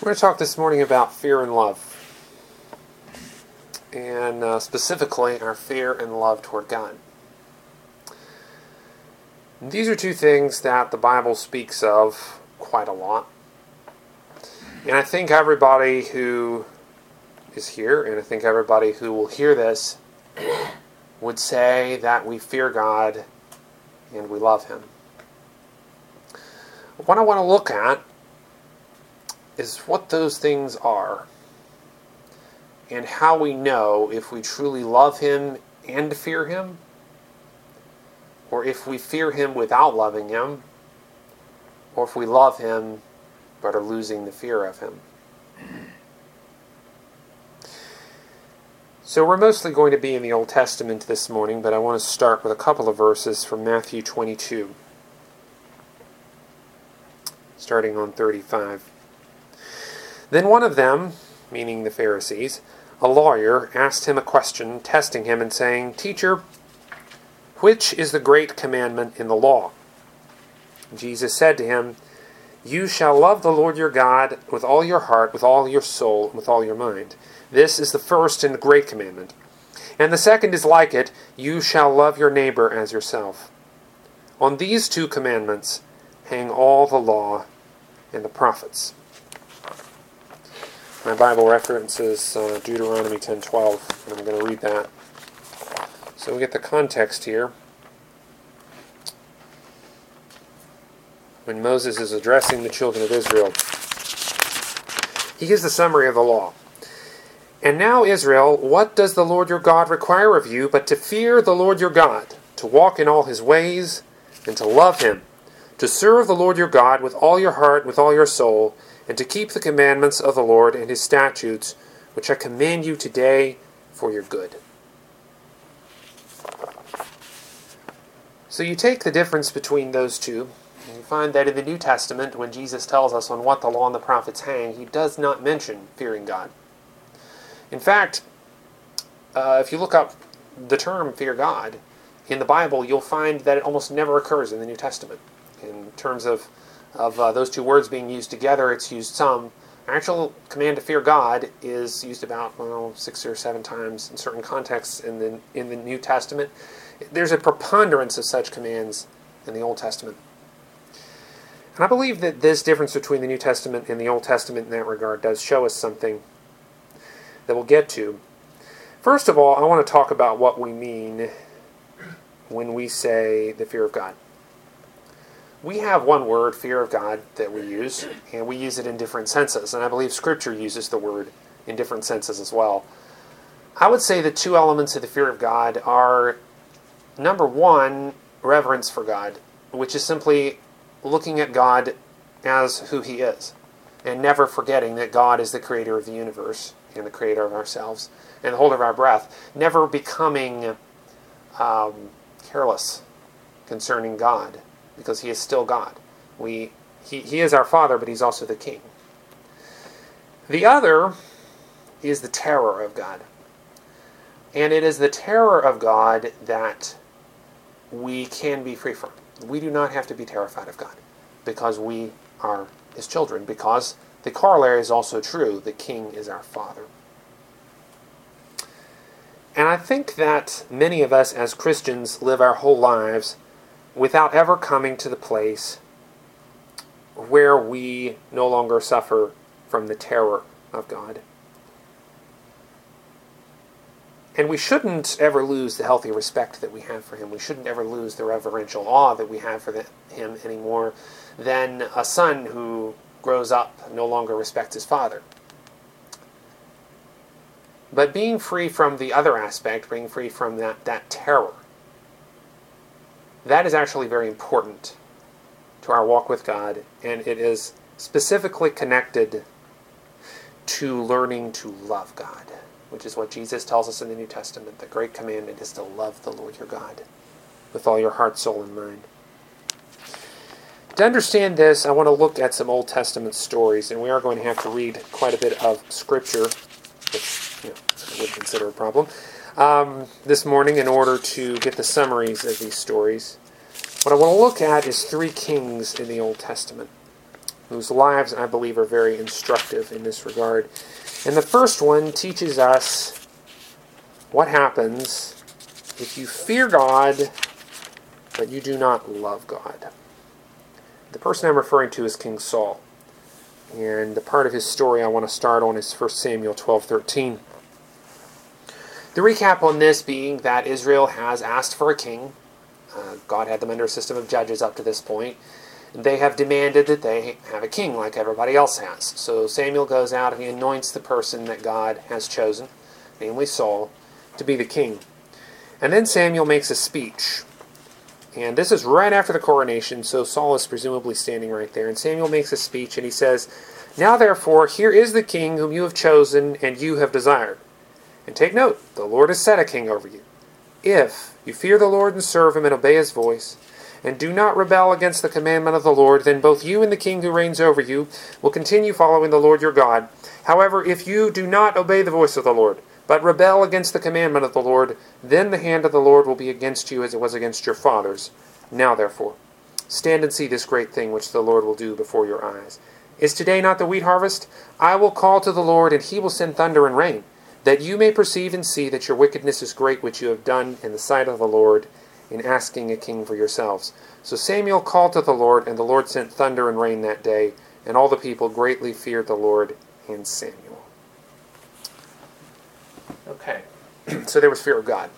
We're going to talk this morning about fear and love, and specifically our fear and love toward God. And these are two things that the Bible speaks of quite a lot. And I think everybody who is here, and I think everybody who will hear this, would say that we fear God and we love Him. What I want to look at is what those things are, and how we know if we truly love Him and fear Him, or if we fear Him without loving Him, or if we love Him but are losing the fear of Him. So we're mostly going to be in the Old Testament this morning, but I want to start with a couple of verses from Matthew 22, starting on 35. Then one of them, meaning the Pharisees, a lawyer, asked him a question, testing him and saying, "Teacher, which is the great commandment in the law?" Jesus said to him, "You shall love the Lord your God with all your heart, with all your soul, and with all your mind. This is the first and great commandment. And the second is like it, you shall love your neighbor as yourself. On these two commandments hang all the law and the prophets." My Bible references Deuteronomy 10:12, and I'm going to read that. So we get the context here. When Moses is addressing the children of Israel, he gives the summary of the law. "And now, Israel, what does the Lord your God require of you but to fear the Lord your God, to walk in all His ways, and to love Him, to serve the Lord your God with all your heart, with all your soul, and to keep the commandments of the Lord and His statutes, which I command you today for your good." So you take the difference between those two, and you find that in the New Testament, when Jesus tells us on what the law and the prophets hang, He does not mention fearing God. In fact, if you look up the term fear God in the Bible, you'll find that it almost never occurs in the New Testament. In terms of those two words being used together, it's used some. Actual command to fear God is used about 6 or 7 times in certain contexts in the New Testament. There's a preponderance of such commands in the Old Testament. And I believe that this difference between the New Testament and the Old Testament in that regard does show us something that we'll get to. First of all, I want to talk about what we mean when we say the fear of God. We have one word, fear of God, that we use, and we use it in different senses, and I believe Scripture uses the word in different senses as well. I would say the two elements of the fear of God are, number one, reverence for God, which is simply looking at God as who He is, and never forgetting that God is the creator of the universe, and the creator of ourselves, and the holder of our breath, never becoming careless concerning God, because He is still God. He is our Father, but He's also the King. The other is the terror of God. And it is the terror of God that we can be free from. We do not have to be terrified of God, because we are His children, because the corollary is also true. The King is our Father. And I think that many of us as Christians live our whole lives without ever coming to the place where we no longer suffer from the terror of God. And we shouldn't ever lose the healthy respect that we have for Him. We shouldn't ever lose the reverential awe that we have for Him any more than a son who grows up no longer respects his father. But being free from the other aspect, being free from that terror, that is actually very important to our walk with God, and it is specifically connected to learning to love God, which is what Jesus tells us in the New Testament. The great commandment is to love the Lord your God with all your heart, soul, and mind. To understand this, I want to look at some Old Testament stories, and we are going to have to read quite a bit of Scripture, which I would consider a problem, this morning in order to get the summaries of these stories. What I want to look at is 3 kings in the Old Testament. whose lives, I believe, are very instructive in this regard. And the first one teaches us what happens if you fear God, but you do not love God. The person I'm referring to is King Saul. And the part of his story I want to start on is 1 Samuel 12:13. The recap on this being that Israel has asked for a king. God had them under a system of judges up to this point. They have demanded that they have a king like everybody else has. So Samuel goes out and he anoints the person that God has chosen, namely Saul, to be the king. And then Samuel makes a speech. And this is right after the coronation, so Saul is presumably standing right there. And Samuel makes a speech and he says, "Now therefore, here is the king whom you have chosen and you have desired. And take note, the Lord has set a king over you. If you fear the Lord and serve him and obey his voice, and do not rebel against the commandment of the Lord, then both you and the king who reigns over you will continue following the Lord your God. However, if you do not obey the voice of the Lord, but rebel against the commandment of the Lord, then the hand of the Lord will be against you as it was against your fathers. Now therefore, stand and see this great thing which the Lord will do before your eyes. Is today not the wheat harvest? I will call to the Lord, and he will send thunder and rain, that you may perceive and see that your wickedness is great which you have done in the sight of the Lord, in asking a king for yourselves." So Samuel called to the Lord, and the Lord sent thunder and rain that day, and all the people greatly feared the Lord and Samuel. Okay, so there was fear of God.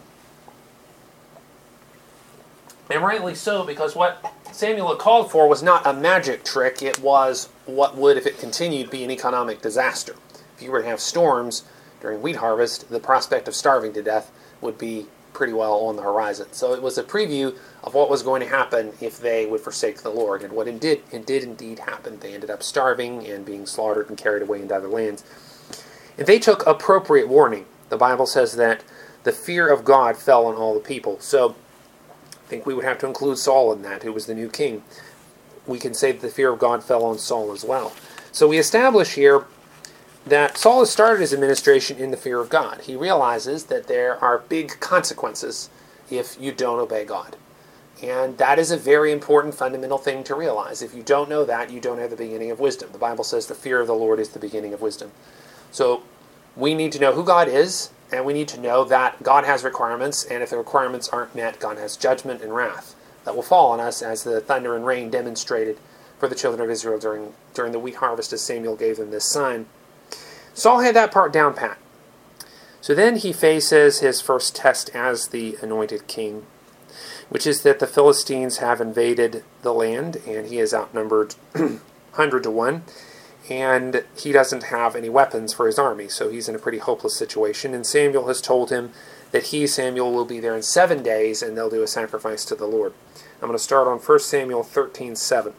And rightly so, because what Samuel had called for was not a magic trick, it was what would, if it continued, be an economic disaster. If you were to have storms during wheat harvest, the prospect of starving to death would be pretty well on the horizon. So it was a preview of what was going to happen if they would forsake the Lord. And what it did indeed happen. They ended up starving and being slaughtered and carried away into other lands. And they took appropriate warning. The Bible says that the fear of God fell on all the people. So I think we would have to include Saul in that, who was the new king. We can say that the fear of God fell on Saul as well. So we establish here that Saul has started his administration in the fear of God. He realizes that there are big consequences if you don't obey God. And that is a very important fundamental thing to realize. If you don't know that, you don't have the beginning of wisdom. The Bible says the fear of the Lord is the beginning of wisdom. So we need to know who God is, and we need to know that God has requirements, and if the requirements aren't met, God has judgment and wrath that will fall on us, as the thunder and rain demonstrated for the children of Israel during the wheat harvest, as Samuel gave them this sign. Saul had that part down pat. So then he faces his first test as the anointed king, which is that the Philistines have invaded the land, and he is outnumbered 100 to 1, and he doesn't have any weapons for his army, so he's in a pretty hopeless situation. And Samuel has told him that he, Samuel, will be there in 7 days, and they'll do a sacrifice to the Lord. I'm going to start on 1 Samuel 13:7.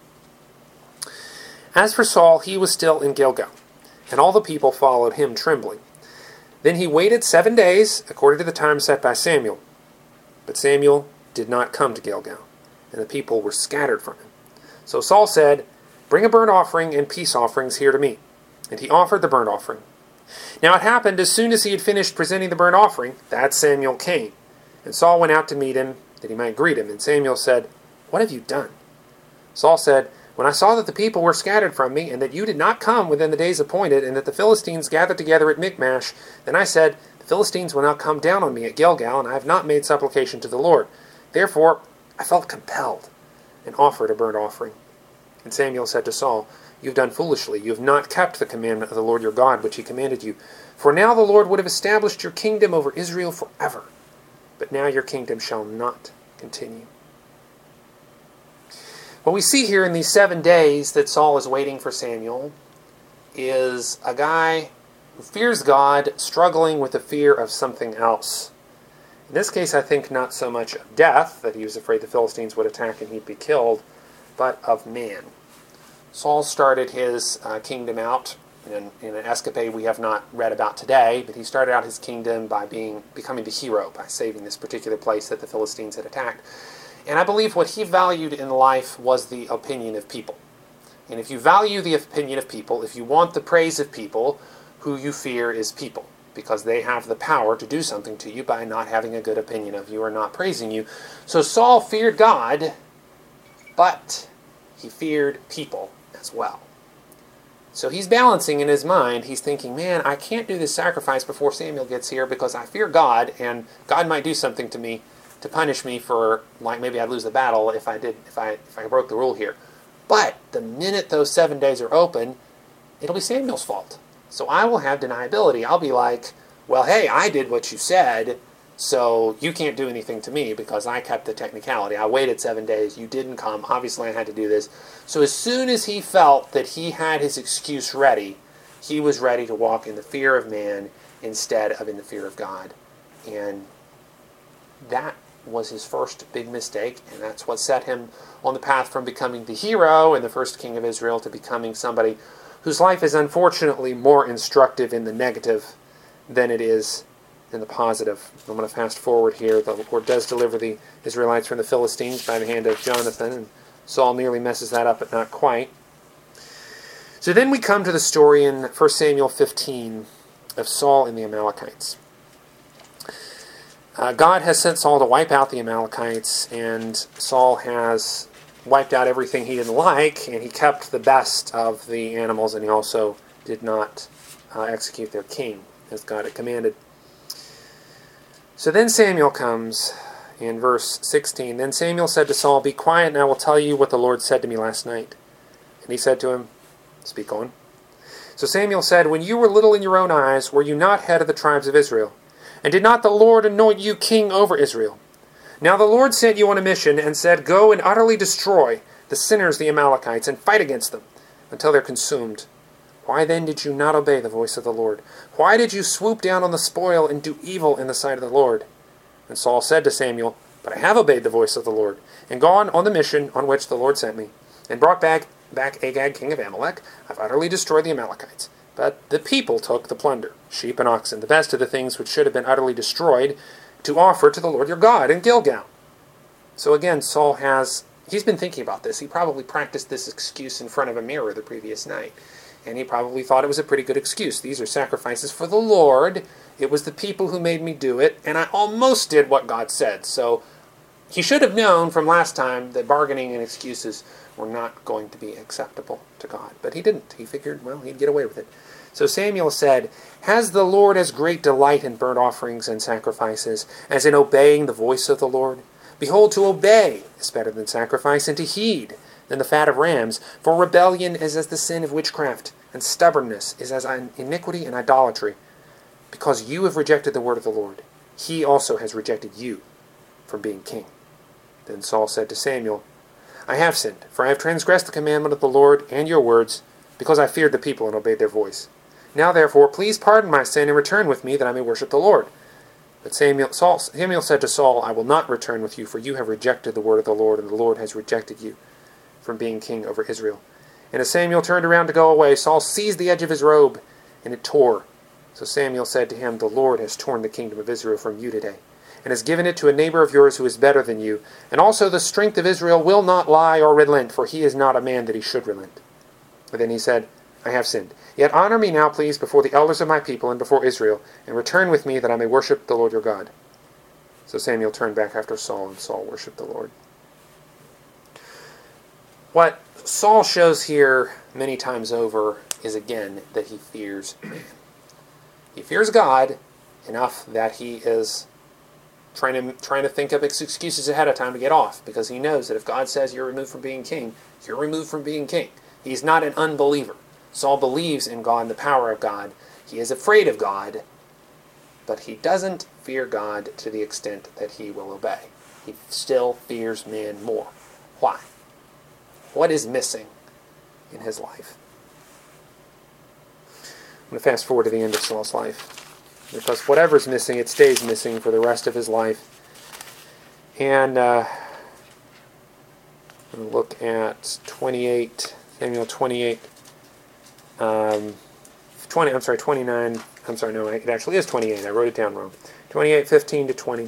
As for Saul, he was still in Gilgal, and all the people followed him trembling. Then he waited 7 days, according to the time set by Samuel. But Samuel did not come to Gilgal, and the people were scattered from him. So Saul said, "Bring a burnt offering and peace offerings here to me." And he offered the burnt offering. Now it happened, as soon as he had finished presenting the burnt offering, that Samuel came. And Saul went out to meet him, that he might greet him. And Samuel said, "What have you done?" Saul said, "When I saw that the people were scattered from me, and that you did not come within the days appointed, and that the Philistines gathered together at Michmash, then I said, the Philistines will not come down on me at Gilgal, and I have not made supplication to the Lord. Therefore I felt compelled, and offered a burnt offering." And Samuel said to Saul, "You have done foolishly. You have not kept the commandment of the Lord your God, which he commanded you. For now the Lord would have established your kingdom over Israel forever. But now your kingdom shall not continue." What we see here in these 7 days that Saul is waiting for Samuel is a guy who fears God, struggling with the fear of something else. In this case, I think not so much of death, that he was afraid the Philistines would attack and he'd be killed, but of man. Saul started his kingdom out in an escapade we have not read about today, but he started out his kingdom by becoming the hero, by saving this particular place that the Philistines had attacked. And I believe what he valued in life was the opinion of people. And if you value the opinion of people, if you want the praise of people, who you fear is people, because they have the power to do something to you by not having a good opinion of you or not praising you. So Saul feared God, but he feared people as well. So he's balancing in his mind. He's thinking, man, I can't do this sacrifice before Samuel gets here because I fear God, and God might do something to me to punish me for, like, maybe I'd lose the battle if I broke the rule here. But the minute those 7 days are open, it'll be Samuel's fault. So I will have deniability. I'll be like, well, hey, I did what you said, so you can't do anything to me because I kept the technicality. I waited 7 days. You didn't come. Obviously, I had to do this. So as soon as he felt that he had his excuse ready, he was ready to walk in the fear of man instead of in the fear of God. And that was his first big mistake, and that's what set him on the path from becoming the hero and the first king of Israel to becoming somebody whose life is unfortunately more instructive in the negative than it is in the positive. I'm going to fast forward here. The Lord does deliver the Israelites from the Philistines by the hand of Jonathan, and Saul nearly messes that up, but not quite. So then we come to the story in 1 Samuel 15 of Saul and the Amalekites. God has sent Saul to wipe out the Amalekites, and Saul has wiped out everything he didn't like, and he kept the best of the animals, and he also did not execute their king, as God had commanded. So then Samuel comes in verse 16. Then Samuel said to Saul, "Be quiet, and I will tell you what the Lord said to me last night." And he said to him, "Speak on." So Samuel said, "When you were little in your own eyes, were you not head of the tribes of Israel? And did not the Lord anoint you king over Israel? Now the Lord sent you on a mission and said, 'Go and utterly destroy the sinners, the Amalekites, and fight against them until they're consumed.' Why then did you not obey the voice of the Lord? Why did you swoop down on the spoil and do evil in the sight of the Lord?" And Saul said to Samuel, "But I have obeyed the voice of the Lord, and gone on the mission on which the Lord sent me, and brought back Agag, king of Amalek. I've utterly destroyed the Amalekites. But the people took the plunder, sheep and oxen, the best of the things which should have been utterly destroyed, to offer to the Lord your God in Gilgal." So again, Saul he's been thinking about this. He probably practiced this excuse in front of a mirror the previous night. And he probably thought it was a pretty good excuse. These are sacrifices for the Lord. It was the people who made me do it, and I almost did what God said. So he should have known from last time that bargaining and excuses were not going to be acceptable to God. But he didn't. He figured, well, he'd get away with it. So Samuel said, "Has the Lord as great delight in burnt offerings and sacrifices as in obeying the voice of the Lord? Behold, to obey is better than sacrifice, and to heed than the fat of rams. For rebellion is as the sin of witchcraft, and stubbornness is as iniquity and idolatry. Because you have rejected the word of the Lord, he also has rejected you from being king." Then Saul said to Samuel, "I have sinned, for I have transgressed the commandment of the Lord and your words, because I feared the people and obeyed their voice. Now therefore, please pardon my sin and return with me, that I may worship the Lord." But Samuel said to Saul, "I will not return with you, for you have rejected the word of the Lord, and the Lord has rejected you from being king over Israel." And as Samuel turned around to go away, Saul seized the edge of his robe, and it tore. So Samuel said to him, "The Lord has torn the kingdom of Israel from you today, and has given it to a neighbor of yours who is better than you. And also the strength of Israel will not lie or relent, for he is not a man that he should relent." But then he said, "I have sinned. Yet honor me now, please, before the elders of my people and before Israel, and return with me, that I may worship the Lord your God." So Samuel turned back after Saul, and Saul worshipped the Lord. What Saul shows here many times over is, again, that he fears man. He fears God enough that he is trying to think up excuses ahead of time to get off, because he knows that if God says you're removed from being king, you're removed from being king. He's not an unbeliever. Saul believes in God and the power of God. He is afraid of God, but he doesn't fear God to the extent that he will obey. He still fears man more. Why? What is missing in his life? I'm going to fast forward to the end of Saul's life, because whatever's missing, it stays missing for the rest of his life. And I'm going to look at 28, Samuel 28, 29, I'm sorry, no, it actually is 28, I wrote it down wrong. 28, 15 to 20,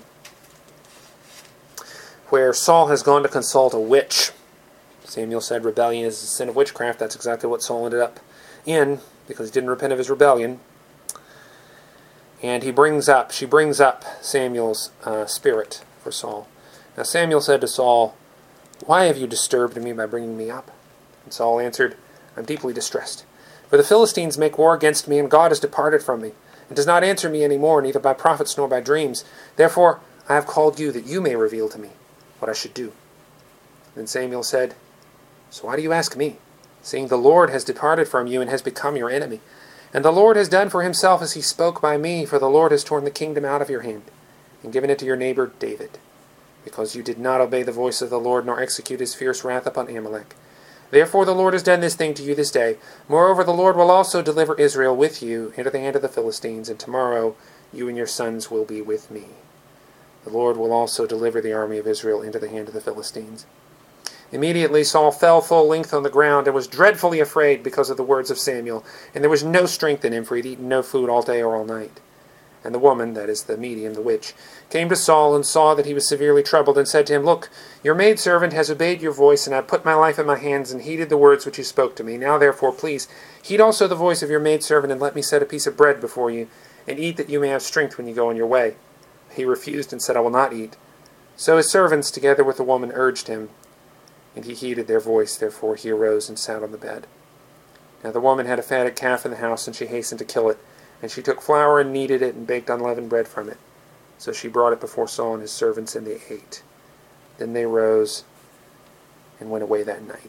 where Saul has gone to consult a witch. Samuel said rebellion is the sin of witchcraft. That's exactly what Saul ended up in, because he didn't repent of his rebellion. And she brings up Samuel's spirit for Saul. Now Samuel said to Saul, "Why have you disturbed me by bringing me up?" And Saul answered, "I'm deeply distressed, For the Philistines make war against me, and God has departed from me, and does not answer me any more, neither by prophets nor by dreams. Therefore I have called you, that you may reveal to me what I should do. Then Samuel said, So why do you ask me, seeing the Lord has departed from you and has become your enemy? And the Lord has done for himself as he spoke by me, for the Lord has torn the kingdom out of your hand, and given it to your neighbor David, because you did not obey the voice of the Lord, nor execute his fierce wrath upon Amalek. Therefore the Lord has done this thing to you this day. Moreover, the Lord will also deliver Israel with you into the hand of the Philistines, and tomorrow you and your sons will be with me. The Lord will also deliver the army of Israel into the hand of the Philistines. Immediately Saul fell full length on the ground, and was dreadfully afraid because of the words of Samuel, and there was no strength in him, for he had eaten no food all day or all night. And the woman, that is the medium, the witch, came to Saul, and saw that he was severely troubled, and said to him, Look, your maidservant has obeyed your voice, and I have put my life in my hands, and heeded the words which you spoke to me. Now therefore, please, heed also the voice of your maidservant, and let me set a piece of bread before you, and eat, that you may have strength when you go on your way. He refused, and said, I will not eat. So his servants, together with the woman, urged him, and he heeded their voice. Therefore he arose and sat on the bed. Now the woman had a fatted calf in the house, and she hastened to kill it. And she took flour and kneaded it, and baked unleavened bread from it. So she brought it before Saul and his servants, and they ate. Then they rose and went away that night.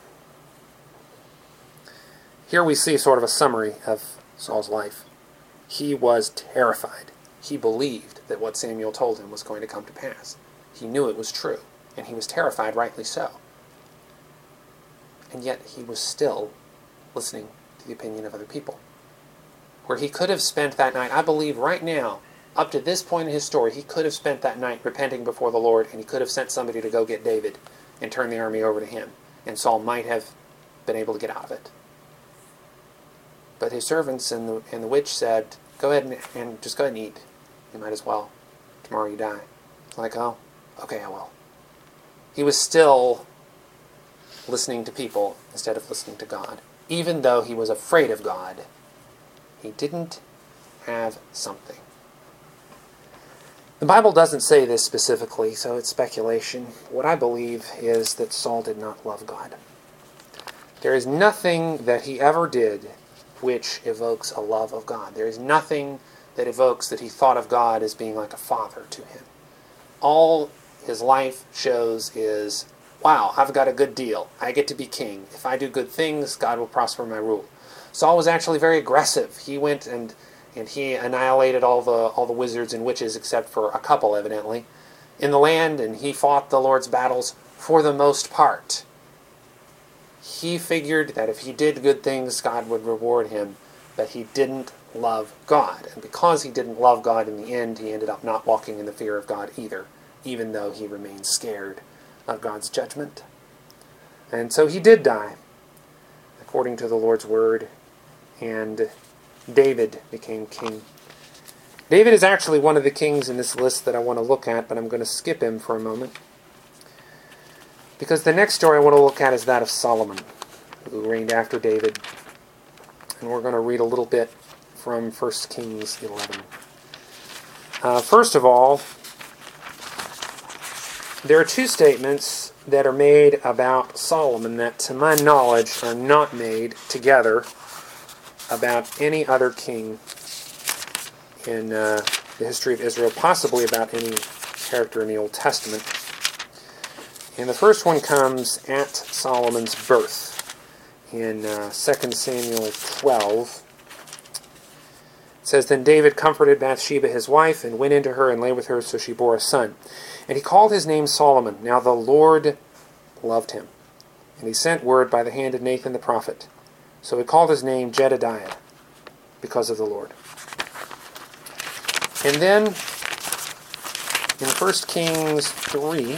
Here we see sort of a summary of Saul's life. He was terrified. He believed that what Samuel told him was going to come to pass. He knew it was true, and he was terrified, rightly so. And yet he was still listening to the opinion of other people. Where he could have spent that night, I believe right now, up to this point in his story, he could have spent that night repenting before the Lord, and he could have sent somebody to go get David and turn the army over to him, and Saul might have been able to get out of it. But his servants and the witch said, Go ahead and just go ahead and eat. You might as well. Tomorrow you die. It's like, oh, okay, I will. He was still listening to people instead of listening to God. Even though he was afraid of God, he didn't have something. The Bible doesn't say this specifically, so it's speculation. What I believe is that Saul did not love God. There is nothing that he ever did which evokes a love of God. There is nothing that evokes that he thought of God as being like a father to him. All his life shows is, wow, I've got a good deal. I get to be king. If I do good things, God will prosper my rule. Saul was actually very aggressive. He went and he annihilated all the wizards and witches, except for a couple, evidently, in the land, and he fought the Lord's battles for the most part. He figured that if he did good things, God would reward him, but he didn't love God. And because he didn't love God in the end, he ended up not walking in the fear of God either, even though he remained scared of God's judgment. And so he did die, according to the Lord's word, and David became king. David is actually one of the kings in this list that I want to look at, but I'm going to skip him for a moment, because the next story I want to look at is that of Solomon, who reigned after David. And we're going to read a little bit from 1 Kings 11. First of all, there are two statements that are made about Solomon that, to my knowledge, are not made together about any other king in the history of Israel, possibly about any character in the Old Testament. And the first one comes at Solomon's birth in 2 Samuel 12. It says, Then David comforted Bathsheba his wife, and went into her and lay with her, so she bore a son. And he called his name Solomon. Now the Lord loved him, and he sent word by the hand of Nathan the prophet. So he called his name Jedediah, because of the Lord. And then, in 1 Kings 3,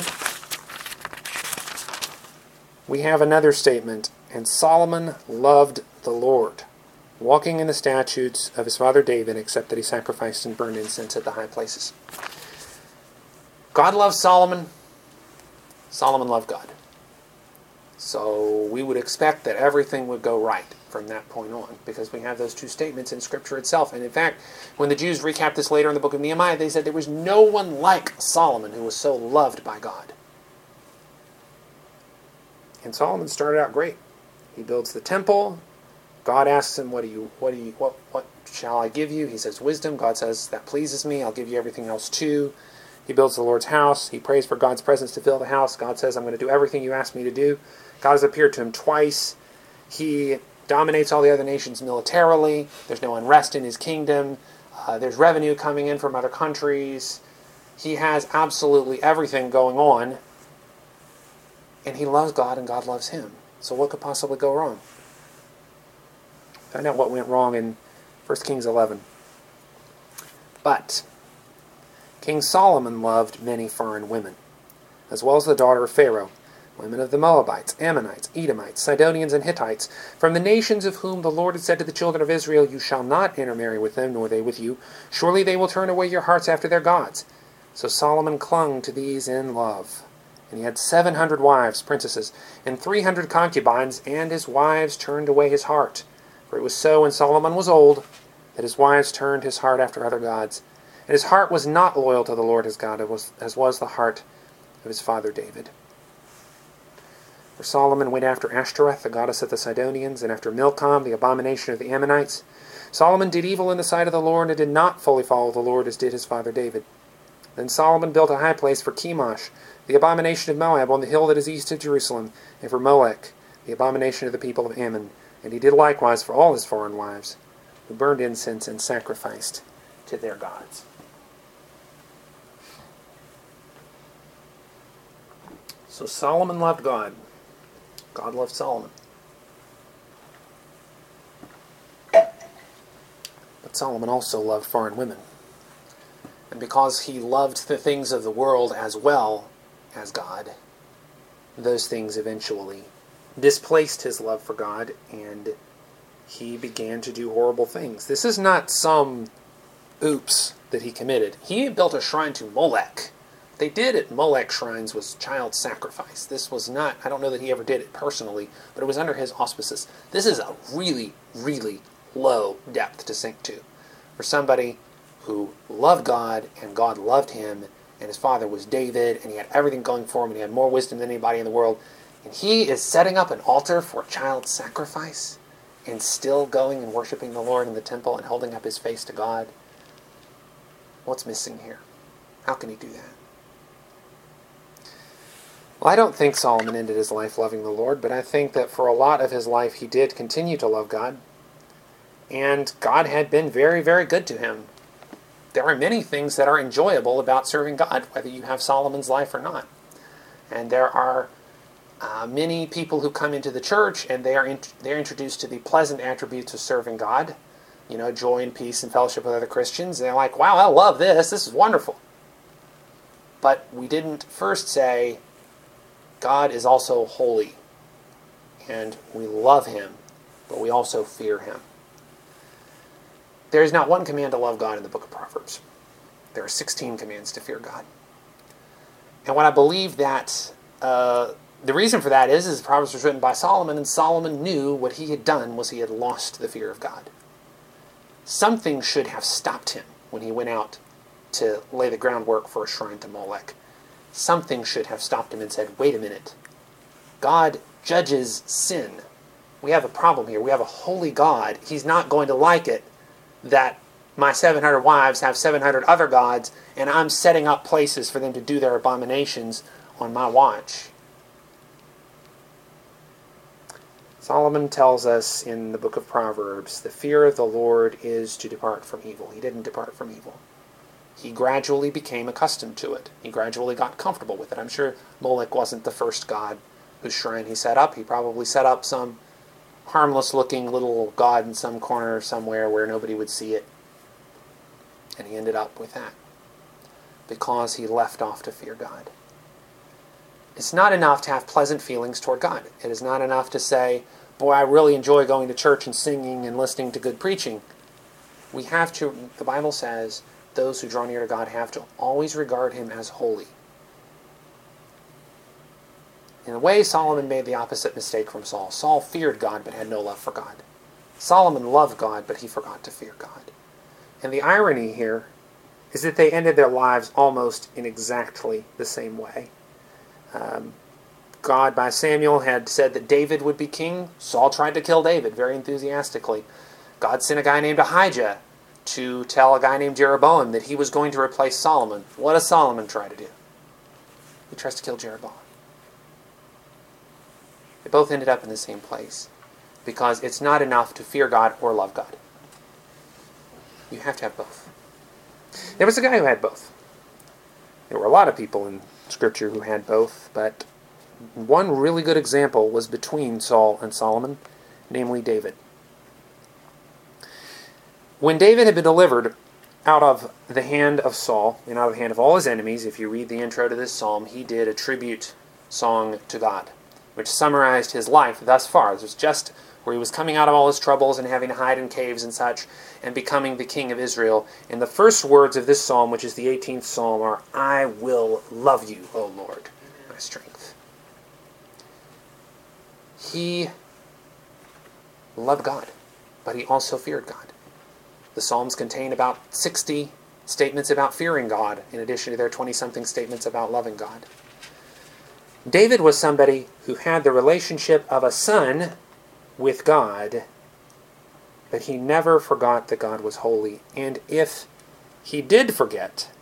we have another statement. And Solomon loved the Lord, walking in the statutes of his father David, except that he sacrificed and burned incense at the high places. God loved Solomon. Solomon loved God. So we would expect that everything would go right from that point on, because we have those two statements in Scripture itself. And in fact, when the Jews recap this later in the book of Nehemiah, they said there was no one like Solomon who was so loved by God. And Solomon started out great. He builds the temple. God asks him, what shall I give you? He says, wisdom. God says, that pleases me. I'll give you everything else too. He builds the Lord's house. He prays for God's presence to fill the house. God says, I'm going to do everything you asked me to do. God has appeared to him twice. He dominates all the other nations militarily. There's no unrest in his kingdom. There's revenue coming in from other countries. He has absolutely everything going on. And he loves God and God loves him. So what could possibly go wrong? Find out what went wrong in 1 Kings 11. But King Solomon loved many foreign women, as well as the daughter of Pharaoh, women of the Moabites, Ammonites, Edomites, Sidonians, and Hittites, from the nations of whom the Lord had said to the children of Israel, you shall not intermarry with them, nor they with you. Surely they will turn away your hearts after their gods. So Solomon clung to these in love. And he had 700 wives, princesses, and 300 concubines, and his wives turned away his heart. For it was so when Solomon was old, that his wives turned his heart after other gods. And his heart was not loyal to the Lord his God, as was the heart of his father David. For Solomon went after Ashtoreth, the goddess of the Sidonians, and after Milcom, the abomination of the Ammonites. Solomon did evil in the sight of the Lord, and did not fully follow the Lord as did his father David. Then Solomon built a high place for Chemosh, the abomination of Moab, on the hill that is east of Jerusalem, and for Molech, the abomination of the people of Ammon. And he did likewise for all his foreign wives, who burned incense and sacrificed to their gods. So Solomon loved God. God loved Solomon. But Solomon also loved foreign women. And because he loved the things of the world as well as God, those things eventually displaced his love for God, and he began to do horrible things. This is not some oops that he committed. He built a shrine to Molech. They did at Molech shrines was child sacrifice. This was not, I don't know that he ever did it personally, but it was under his auspices. This is a really, really low depth to sink to for somebody who loved God and God loved him, and his father was David, and he had everything going for him, and he had more wisdom than anybody in the world. And he is setting up an altar for child sacrifice and still going and worshiping the Lord in the temple and holding up his face to God. What's missing here? How can he do that? Well, I don't think Solomon ended his life loving the Lord, but I think that for a lot of his life he did continue to love God. And God had been very, very good to him. There are many things that are enjoyable about serving God, whether you have Solomon's life or not. And there are many people who come into the church and they're introduced to the pleasant attributes of serving God. You know, joy and peace and fellowship with other Christians. And they're like, wow, I love this. This is wonderful. But we didn't first say, God is also holy. And we love him, but we also fear him. There is not one command to love God in the book of Proverbs. There are 16 commands to fear God. And what I believe that the reason for that is Proverbs was written by Solomon, and Solomon knew what he had done was he had lost the fear of God. Something should have stopped him when he went out to lay the groundwork for a shrine to Molech. Something should have stopped him and said, wait a minute. God judges sin. We have a problem here. We have a holy God. He's not going to like it that my 700 wives have 700 other gods, and I'm setting up places for them to do their abominations on my watch. Solomon tells us in the book of Proverbs, the fear of the Lord is to depart from evil. He didn't depart from evil. He gradually became accustomed to it. He gradually got comfortable with it. I'm sure Molech wasn't the first god whose shrine he set up. He probably set up some harmless-looking little god in some corner somewhere where nobody would see it. And he ended up with that because he left off to fear God. It's not enough to have pleasant feelings toward God. It is not enough to say, boy, I really enjoy going to church and singing and listening to good preaching. We have to, the Bible says, those who draw near to God have to always regard him as holy. In a way, Solomon made the opposite mistake from Saul. Saul feared God but had no love for God. Solomon loved God, but he forgot to fear God. And the irony here is that they ended their lives almost in exactly the same way. God by Samuel had said that David would be king, Saul tried to kill David very enthusiastically. God sent a guy named Ahijah to tell a guy named Jeroboam that he was going to replace Solomon. What does Solomon try to do? He tries to kill Jeroboam. They both ended up in the same place because it's not enough to fear God or love God. You have to have both. There was a guy who had both. There were a lot of people in Scripture who had both, but one really good example was between Saul and Solomon, namely David. When David had been delivered out of the hand of Saul and out of the hand of all his enemies, if you read the intro to this psalm, he did a tribute song to God, which summarized his life thus far. This was just where he was coming out of all his troubles and having to hide in caves and such, and becoming the king of Israel. And the first words of this psalm, which is the 18th psalm, are, I will love you, O Lord, my strength. He loved God, but he also feared God. The Psalms contain about 60 statements about fearing God, in addition to their 20-something statements about loving God. David was somebody who had the relationship of a son with God, but he never forgot that God was holy. And if he did forget,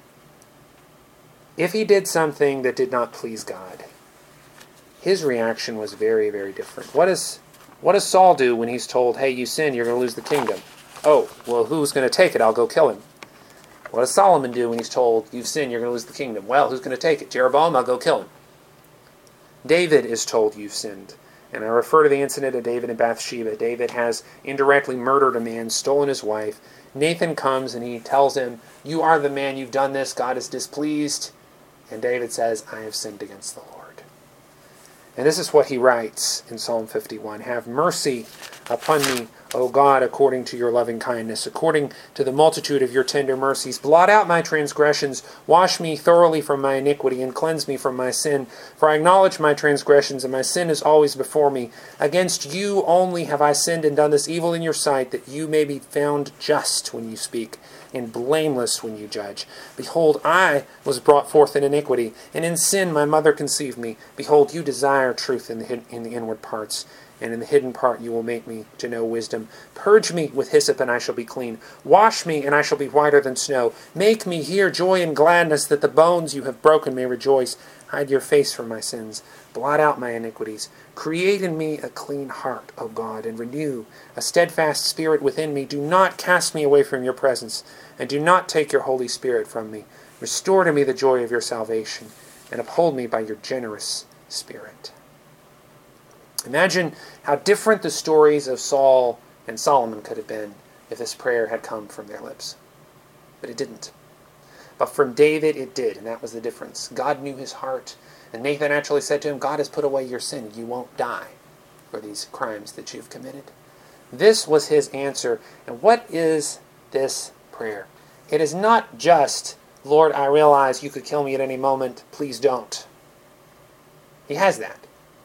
if he did something that did not please God, his reaction was very, very different. What does Saul do when he's told, hey, you sin, you're going to lose the kingdom? Oh, well, who's going to take it? I'll go kill him. What does Solomon do when he's told, you've sinned, you're going to lose the kingdom? Well, who's going to take it? Jeroboam, I'll go kill him. David is told, you've sinned. And I refer to the incident of David and Bathsheba. David has indirectly murdered a man, stolen his wife. Nathan comes and he tells him, you are the man, you've done this, God is displeased. And David says, I have sinned against the Lord. And this is what he writes in Psalm 51. Have mercy upon me, O God, according to your loving kindness, according to the multitude of your tender mercies. Blot out my transgressions, wash me thoroughly from my iniquity, and cleanse me from my sin. For I acknowledge my transgressions, and my sin is always before me. Against you only have I sinned and done this evil in your sight, that you may be found just when you speak, and blameless when you judge. Behold, I was brought forth in iniquity, and in sin my mother conceived me. Behold, you desire truth in the inward parts, and in the hidden part you will make me to know wisdom. Purge me with hyssop, and I shall be clean. Wash me, and I shall be whiter than snow. Make me hear joy and gladness, that the bones you have broken may rejoice. Hide your face from my sins. Blot out my iniquities. Create in me a clean heart, O God, and renew a steadfast spirit within me. Do not cast me away from your presence, and do not take your Holy Spirit from me. Restore to me the joy of your salvation, and uphold me by your generous spirit. Imagine how different the stories of Saul and Solomon could have been if this prayer had come from their lips. But it didn't. But from David it did, and that was the difference. God knew his heart, and Nathan actually said to him, God has put away your sin. You won't die for these crimes that you've committed. This was his answer. And what is this prayer? It is not just, Lord, I realize you could kill me at any moment. Please don't. He has that.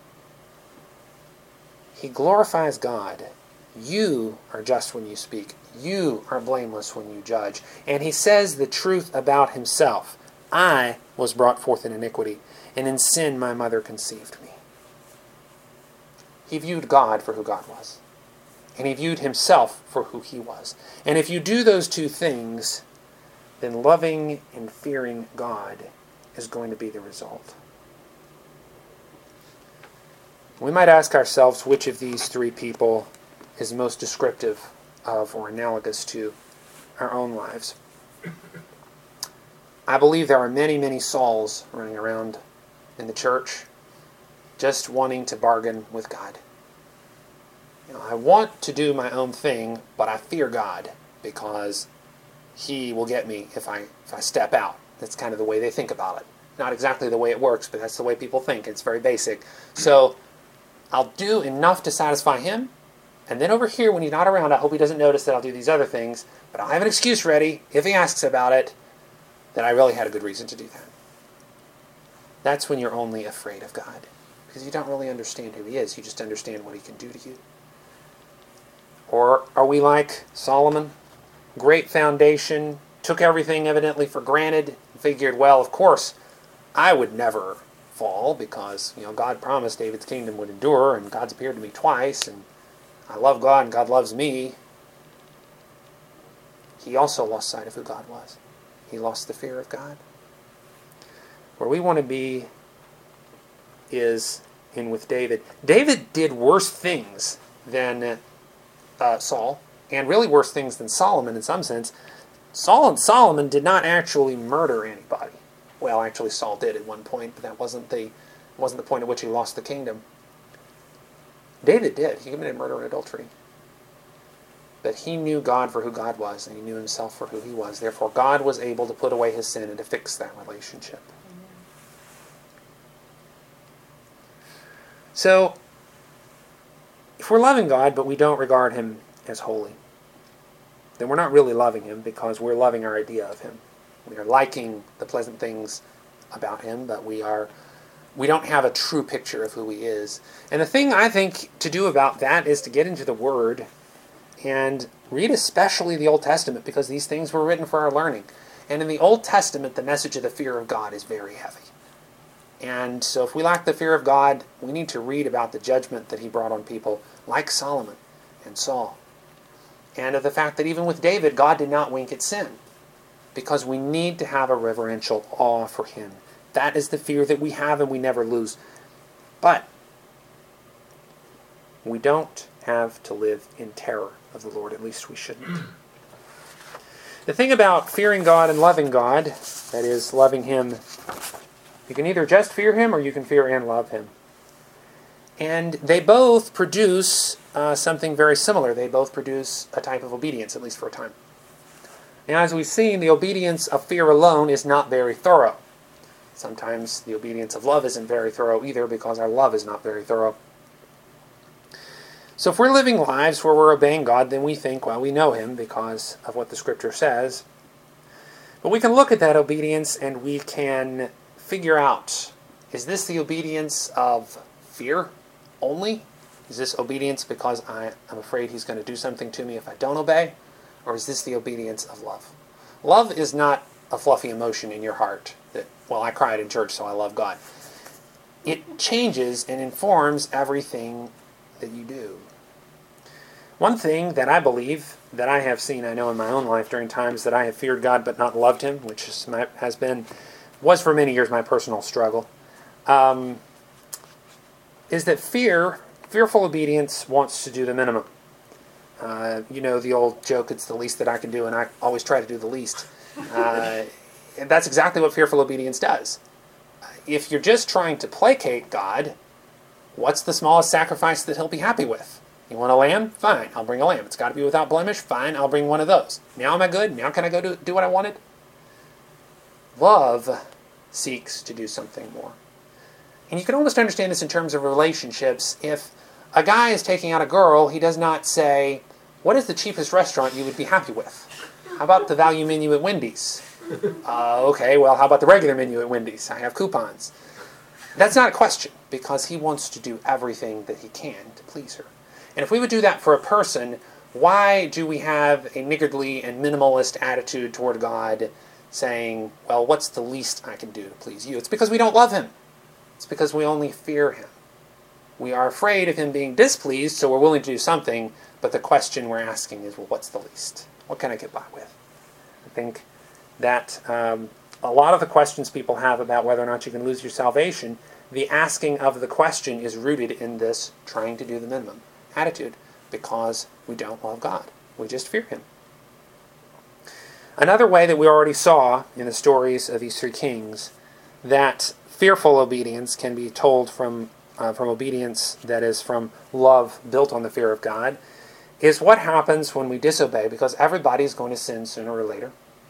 He glorifies God. You are just when you speak. You are blameless when you judge. And he says the truth about himself. I was brought forth in iniquity, and in sin my mother conceived me. He viewed God for who God was. And he viewed himself for who he was. And if you do those two things, then loving and fearing God is going to be the result. We might ask ourselves which of these three people is most descriptive of or analogous to our own lives. I believe there are many, many Sauls running around in the church just wanting to bargain with God. I want to do my own thing, but I fear God because he will get me if I step out. That's kind of the way they think about it. Not exactly the way it works, but that's the way people think. It's very basic. So I'll do enough to satisfy him, and then over here, when he's not around, I hope he doesn't notice that I'll do these other things, but I'll have an excuse ready, if he asks about it, that I really had a good reason to do that. That's when you're only afraid of God, because you don't really understand who he is. You just understand what he can do to you. Or are we like Solomon? Great foundation, took everything evidently for granted, and figured, well, of course, I would never fall because, God promised David's kingdom would endure, and God's appeared to me twice, and I love God and God loves me. He also lost sight of who God was. He lost the fear of God. Where we want to be is in with David. David did worse things than Saul, and really worse things than Solomon in some sense. Saul and Solomon did not actually murder anybody. Well, actually Saul did at one point, but that wasn't the point at which he lost the kingdom. David did. He committed murder and adultery. But he knew God for who God was, and he knew himself for who he was. Therefore, God was able to put away his sin and to fix that relationship. So, if we're loving God, but we don't regard him as holy, then we're not really loving him because we're loving our idea of him. We are liking the pleasant things about him, but we don't have a true picture of who he is. And the thing I think to do about that is to get into the Word and read especially the Old Testament, because these things were written for our learning. And in the Old Testament, the message of the fear of God is very heavy. And so if we lack the fear of God, we need to read about the judgment that he brought on people like Solomon and Saul. And of the fact that even with David, God did not wink at sin, because we need to have a reverential awe for him. That is the fear that we have and we never lose. But we don't have to live in terror of the Lord. At least we shouldn't. The thing about fearing God and loving God, that is, loving him, you can either just fear him or you can fear and love him. And they both produce something very similar. They both produce a type of obedience, at least for a time. Now, as we've seen, the obedience of fear alone is not very thorough. Sometimes the obedience of love isn't very thorough either, because our love is not very thorough. So if we're living lives where we're obeying God, then we think, well, we know him because of what the Scripture says. But we can look at that obedience and we can figure out, is this the obedience of fear only? Is this obedience because I'm afraid he's going to do something to me if I don't obey? Or is this the obedience of love? Love is not a fluffy emotion in your heart that, well, I cried in church, so I love God. It changes and informs everything that you do. One thing that I believe, that I have seen, I know in my own life during times that I have feared God but not loved him, which was for many years my personal struggle, is that fearful obedience wants to do the minimum. You know the old joke, it's the least that I can do, and I always try to do the least. And that's exactly what fearful obedience does. If you're just trying to placate God, what's the smallest sacrifice that he'll be happy with? You want a lamb? Fine, I'll bring a lamb. It's got to be without blemish? Fine, I'll bring one of those. Now am I good? Now can I go do what I wanted? Love seeks to do something more. And you can almost understand this in terms of relationships. If a guy is taking out a girl, he does not say, what is the cheapest restaurant you would be happy with? How about the value menu at Wendy's? Okay, well, how about the regular menu at Wendy's? I have coupons. That's not a question, because he wants to do everything that he can to please her. And if we would do that for a person, why do we have a niggardly and minimalist attitude toward God, saying, well, what's the least I can do to please you? It's because we don't love him. It's because we only fear him. We are afraid of him being displeased, so we're willing to do something, but the question we're asking is, well, what's the least? What can I get by with? I think that a lot of the questions people have about whether or not you can lose your salvation, the asking of the question is rooted in this trying to do the minimum attitude, because we don't love God. We just fear him. Another way that we already saw in the stories of these three kings, that fearful obedience can be told from obedience that is from love built on the fear of God, is what happens when we disobey, because everybody's going to sin sooner or later.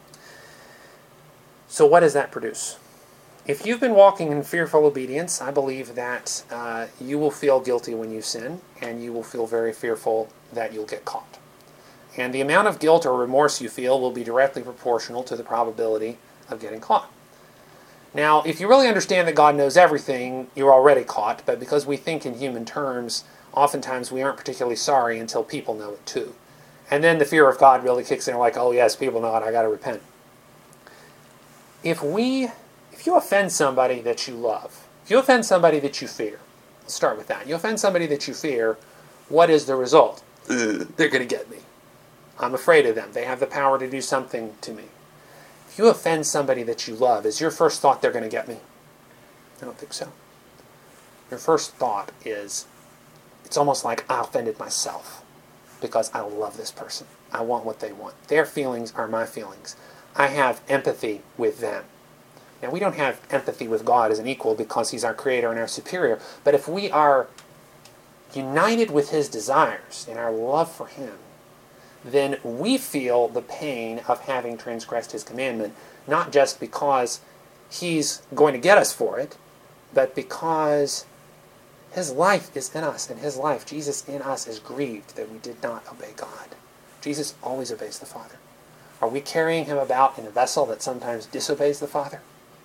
So what does that produce? If you've been walking in fearful obedience, I believe that you will feel guilty when you sin, and you will feel very fearful that you'll get caught. And the amount of guilt or remorse you feel will be directly proportional to the probability of getting caught. Now, if you really understand that God knows everything, you're already caught, but because we think in human terms, oftentimes we aren't particularly sorry until people know it too. And then the fear of God really kicks in, like, oh yes, people know it, I got to repent. If you offend somebody that you love, If you offend somebody that you fear, let's start with that. You offend somebody that you fear, what is the result? They're going to get me. I'm afraid of them. They have the power to do something to me. If you offend somebody that you love, is your first thought they're going to get me? I don't think so. Your first thought is, it's almost like I offended myself because I love this person. I want what they want. Their feelings are my feelings. I have empathy with them. Now, we don't have empathy with God as an equal because He's our Creator and our superior, but if we are united with His desires and our love for Him, then we feel the pain of having transgressed His commandment, not just because He's going to get us for it, but because His life is in us, and His life, Jesus in us, is grieved that we did not obey God. Jesus always obeys the Father. Are we carrying Him about in a vessel that sometimes disobeys the Father?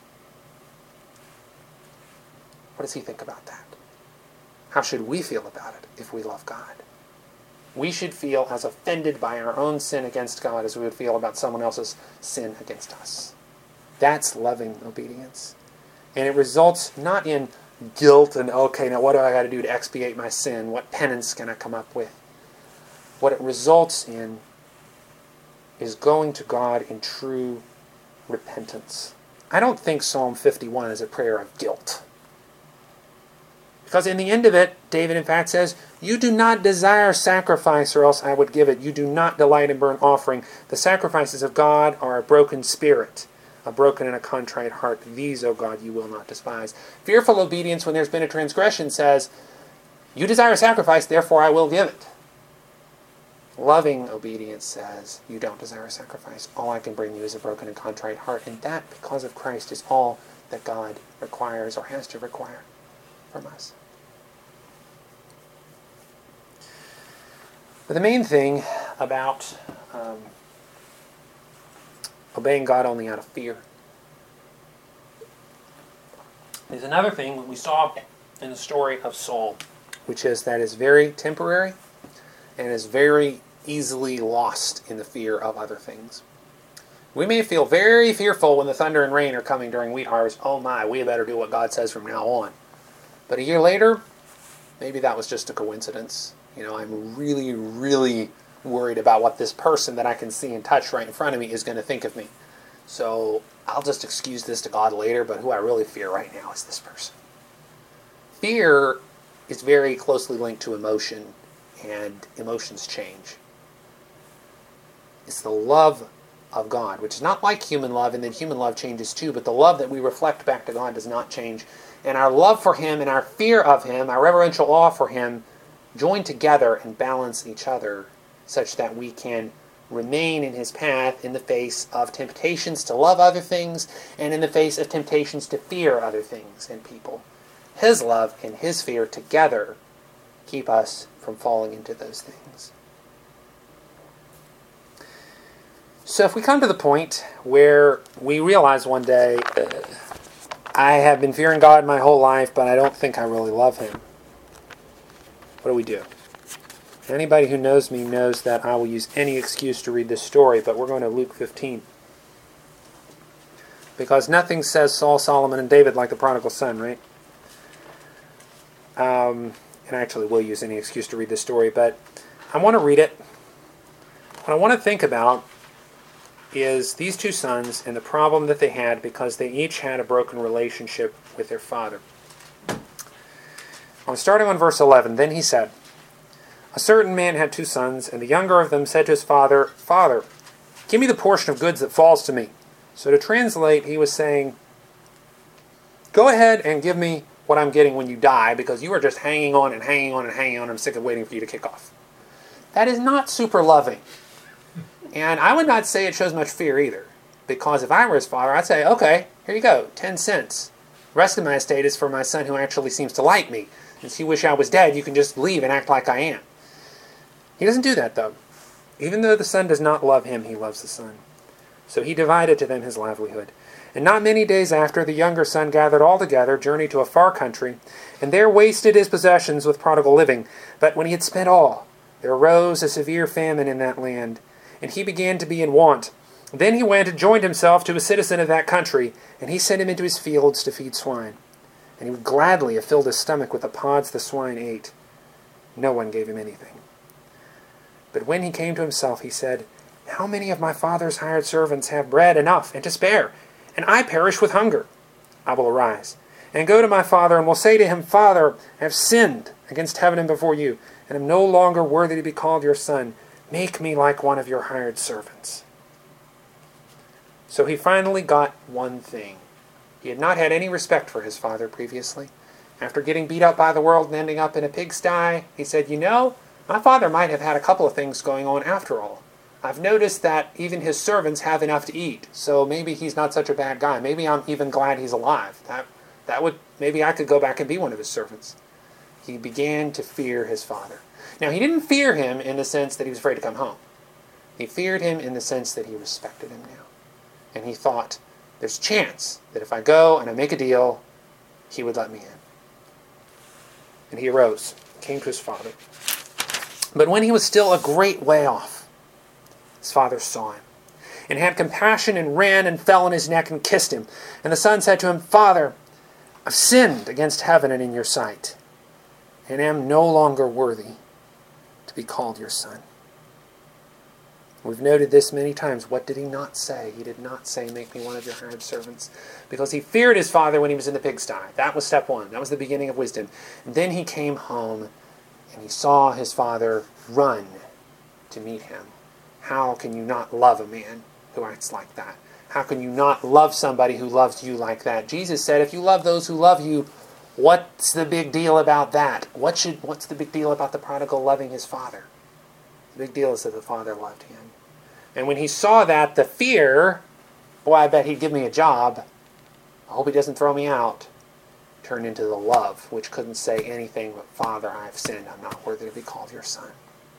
What does He think about that? How should we feel about it if we love God? We should feel as offended by our own sin against God as we would feel about someone else's sin against us. That's loving obedience. And it results not in guilt and, okay, now what do I got to do to expiate my sin? What penance can I come up with? What it results in is going to God in true repentance. I don't think Psalm 51 is a prayer of guilt. Because in the end of it, David in fact says, you do not desire sacrifice, or else I would give it. You do not delight in burnt offering. The sacrifices of God are a broken spirit, a broken and a contrite heart. These, O God, you will not despise. Fearful obedience when there's been a transgression says, you desire sacrifice, therefore I will give it. Loving obedience says, you don't desire sacrifice. All I can bring you is a broken and contrite heart. And that, because of Christ, is all that God requires or has to require from us. But the main thing about obeying God only out of fear is another thing we saw in the story of Saul, which is that is very temporary and is very easily lost in the fear of other things. We may feel very fearful when the thunder and rain are coming during wheat harvest. Oh my, we better do what God says from now on. But a year later, maybe that was just a coincidence. You know, I'm really, really worried about what this person that I can see and touch right in front of me is going to think of me. So I'll just excuse this to God later, but who I really fear right now is this person. Fear is very closely linked to emotion, and emotions change. It's the love of God, which is not like human love, and then human love changes too, but the love that we reflect back to God does not change. And our love for Him and our fear of Him, our reverential awe for Him, join together and balance each other such that we can remain in His path in the face of temptations to love other things and in the face of temptations to fear other things and people. His love and His fear together keep us from falling into those things. So if we come to the point where we realize one day, I have been fearing God my whole life, but I don't think I really love Him, what do we do? Anybody who knows me knows that I will use any excuse to read this story, but we're going to Luke 15. Because nothing says Saul, Solomon, and David like the prodigal son, right? And I actually will use any excuse to read this story, but I want to read it. What I want to think about is these two sons and the problem that they had because they each had a broken relationship with their father. I'm starting on verse 11. Then he said, a certain man had two sons, and the younger of them said to his father, Father, give me the portion of goods that falls to me. So to translate, he was saying, go ahead and give me what I'm getting when you die, because you are just hanging on and hanging on and hanging on. I'm sick of waiting for you to kick off. That is not super loving. And I would not say it shows much fear either, because if I were his father, I'd say, okay, here you go, 10 cents. The rest of my estate is for my son who actually seems to like me. Since you wish I was dead, you can just leave and act like I am. He doesn't do that, though. Even though the son does not love him, he loves the son. So he divided to them his livelihood. And not many days after, the younger son gathered all together, journeyed to a far country, and there wasted his possessions with prodigal living. But when he had spent all, there arose a severe famine in that land, and he began to be in want. Then he went and joined himself to a citizen of that country, and he sent him into his fields to feed swine. and he would gladly have filled his stomach with the pods the swine ate. No one gave him anything. But when he came to himself, he said, "How many of my father's hired servants have bread enough and to spare, and I perish with hunger? I will arise and go to my father, and will say to him, Father, I have sinned against heaven and before you, and am no longer worthy to be called your son. Make me like one of your hired servants." So he finally got one thing. He had not had any respect for his father previously. After getting beat up by the world and ending up in a pigsty, he said, my father might have had a couple of things going on after all. I've noticed that even his servants have enough to eat, so maybe he's not such a bad guy. Maybe I'm even glad he's alive. Maybe I could go back and be one of his servants. He began to fear his father. Now, he didn't fear him in the sense that he was afraid to come home. He feared him in the sense that he respected him now. And he thought, there's a chance that if I go and I make a deal, he would let me in. And he arose, came to his father. But when he was still a great way off, his father saw him, and had compassion, and ran and fell on his neck and kissed him. And the son said to him, Father, I've sinned against heaven and in your sight, and am no longer worthy to be called your son. We've noted this many times. What did he not say? He did not say, make me one of your hired servants. Because he feared his father when he was in the pigsty. That was step one. That was the beginning of wisdom. And then he came home, and he saw his father run to meet him. How can you not love a man who acts like that? How can you not love somebody who loves you like that? Jesus said, if you love those who love you, what's the big deal about that? What's the big deal about the prodigal loving his father? The big deal is that the father loved him. And when he saw that, the fear, boy, I bet he'd give me a job. I hope he doesn't throw me out. Turned into the love, which couldn't say anything but, Father, I have sinned. I'm not worthy to be called your son.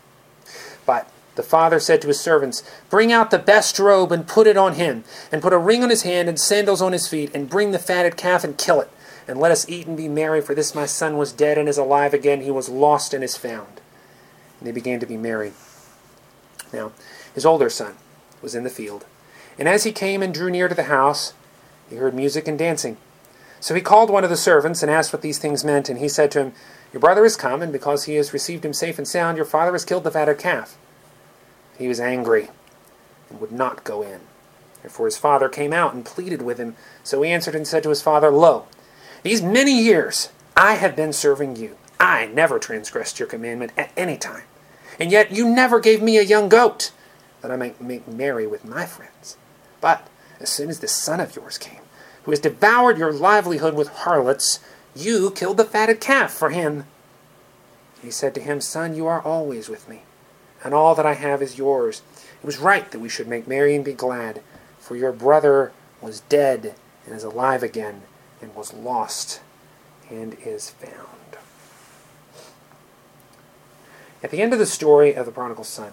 But the father said to his servants, bring out the best robe and put it on him, and put a ring on his hand and sandals on his feet, and bring the fatted calf and kill it. And let us eat and be merry, for this my son was dead and is alive again. He was lost and is found. And they began to be merry. Now, his older son was in the field. And as he came and drew near to the house, he heard music and dancing. So he called one of the servants and asked what these things meant. And he said to him, your brother is come, and because he has received him safe and sound, your father has killed the fatted calf. He was angry and would not go in. Therefore his father came out and pleaded with him. So he answered and said to his father, Lo, these many years I have been serving you. I never transgressed your commandment at any time. And yet you never gave me a young goat, that I might make merry with my friends. But as soon as this son of yours came, who has devoured your livelihood with harlots, you killed the fatted calf for him. And he said to him, Son, you are always with me, and all that I have is yours. It was right that we should make merry and be glad, for your brother was dead and is alive again, and was lost and is found. At the end of the story of the prodigal son,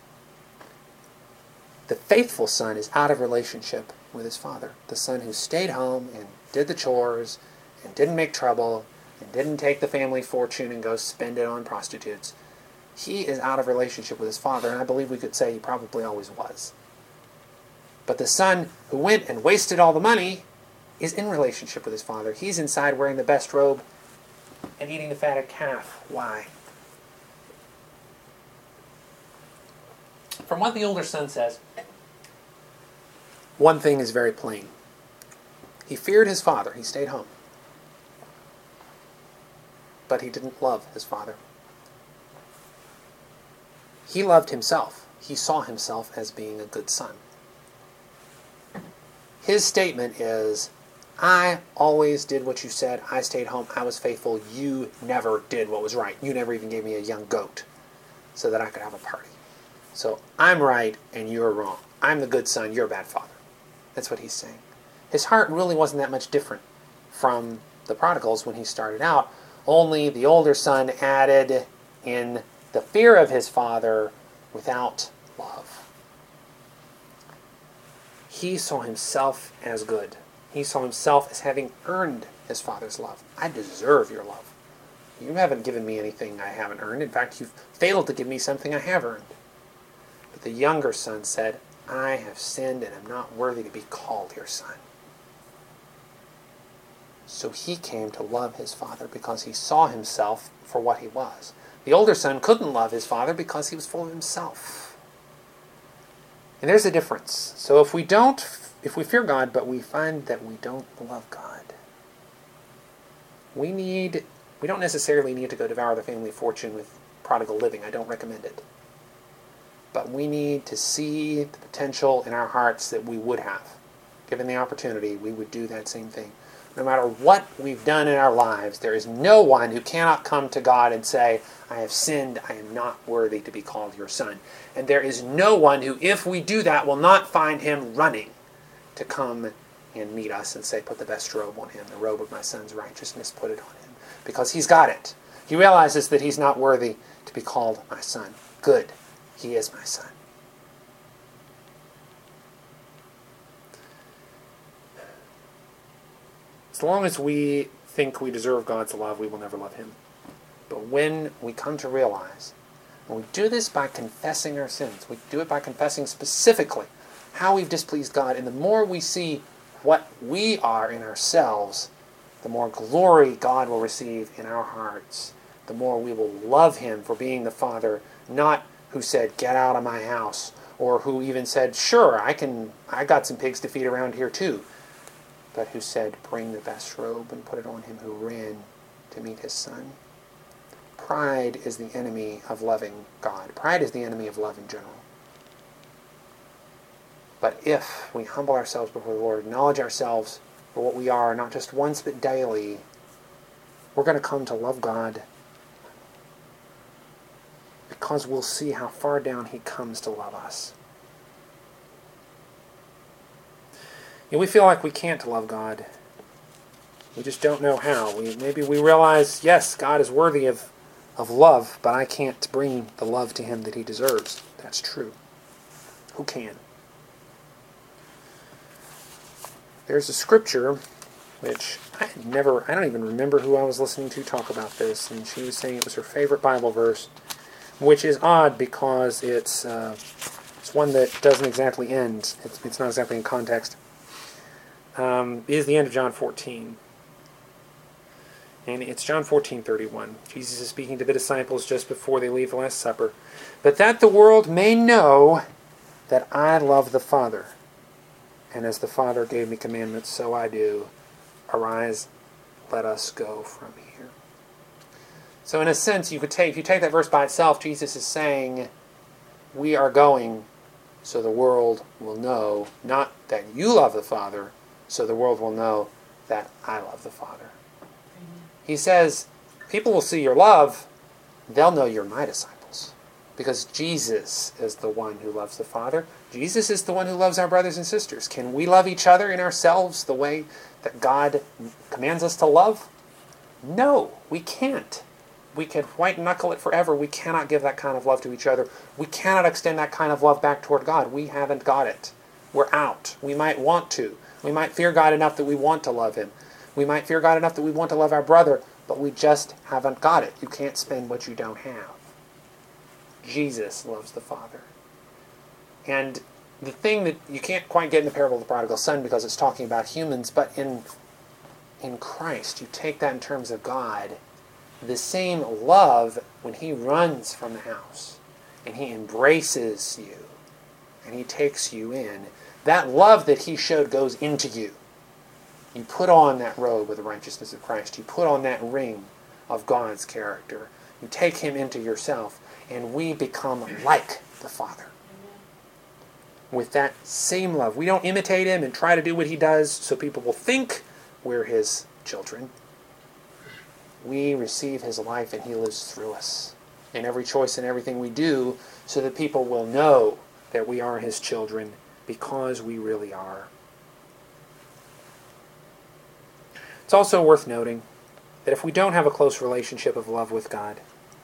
the faithful son is out of relationship with his father. The son who stayed home and did the chores and didn't make trouble and didn't take the family fortune and go spend it on prostitutes. He is out of relationship with his father, and I believe we could say he probably always was. But the son who went and wasted all the money is in relationship with his father. He's inside wearing the best robe and eating the fatted calf. Why? From what the older son says, one thing is very plain. He feared his father. He stayed home. But he didn't love his father. He loved himself. He saw himself as being a good son. His statement is, I always did what you said. I stayed home. I was faithful. You never did what was right. You never even gave me a young goat so that I could have a party. So I'm right and you're wrong. I'm the good son. You're a bad father. That's what he's saying. His heart really wasn't that much different from the prodigals when he started out. Only the older son added in the fear of his father without love. He saw himself as good. He saw himself as having earned his father's love. I deserve your love. You haven't given me anything I haven't earned. In fact, you've failed to give me something I have earned. But the younger son said, I have sinned and am not worthy to be called your son. So he came to love his father because he saw himself for what he was. The older son couldn't love his father because he was full of himself. And there's a difference. So if we fear God, but we find that we don't love God, we don't necessarily need to go devour the family fortune with prodigal living. I don't recommend it. But we need to see the potential in our hearts that we would have. Given the opportunity, we would do that same thing. No matter what we've done in our lives, there is no one who cannot come to God and say, I have sinned, I am not worthy to be called your son. And there is no one who, if we do that, will not find him running to come and meet us and say, put the best robe on him, the robe of my son's righteousness, put it on him. Because he's got it. He realizes that he's not worthy to be called my son. Good. He is my son. As long as we think we deserve God's love, we will never love him. But when we come to realize, and we do this by confessing our sins, we do it by confessing specifically how we've displeased God, and the more we see what we are in ourselves, the more glory God will receive in our hearts, the more we will love him for being the Father, not who said, get out of my house, or who even said, sure, I got some pigs to feed around here too, but who said, bring the best robe and put it on him who ran to meet his son. Pride is the enemy of loving God. Pride is the enemy of love in general. But if we humble ourselves before the Lord, acknowledge ourselves for what we are, not just once but daily, we're going to come to love God because we'll see how far down he comes to love us. And we feel like we can't love God. We just don't know how. Maybe we realize, yes, God is worthy of love, but I can't bring the love to him that he deserves. That's true. Who can? There's a scripture which I don't even remember who I was listening to talk about this, and she was saying it was her favorite Bible verse, which is odd because it's one that doesn't exactly end. It's not exactly in context. It is the end of John 14. And it's John 14:31. Jesus is speaking to the disciples just before they leave the Last Supper. But that the world may know that I love the Father. And as the Father gave me commandments, so I do. Arise, let us go from here. So in a sense, if you take that verse by itself, Jesus is saying, we are going so the world will know, not that you love the Father, so the world will know that I love the Father. He says, people will see your love, they'll know you're my disciples. Because Jesus is the one who loves the Father. Jesus is the one who loves our brothers and sisters. Can we love each other in ourselves the way that God commands us to love? No, we can't. We can white-knuckle it forever. We cannot give that kind of love to each other. We cannot extend that kind of love back toward God. We haven't got it. We're out. We might want to. We might fear God enough that we want to love him. We might fear God enough that we want to love our brother, but we just haven't got it. You can't spend what you don't have. Jesus loves the Father. And the thing that you can't quite get in the parable of the prodigal son because it's talking about humans, but in Christ, you take that in terms of God, the same love when he runs from the house and he embraces you and he takes you in, that love that he showed goes into you. You put on that robe of the righteousness of Christ. You put on that ring of God's character. You take him into yourself, and we become like the Father. With that same love. We don't imitate him and try to do what he does so people will think we're his children. We receive his life and he lives through us in every choice and everything we do so that people will know that we are his children because we really are. It's also worth noting that if we don't have a close relationship of love with God,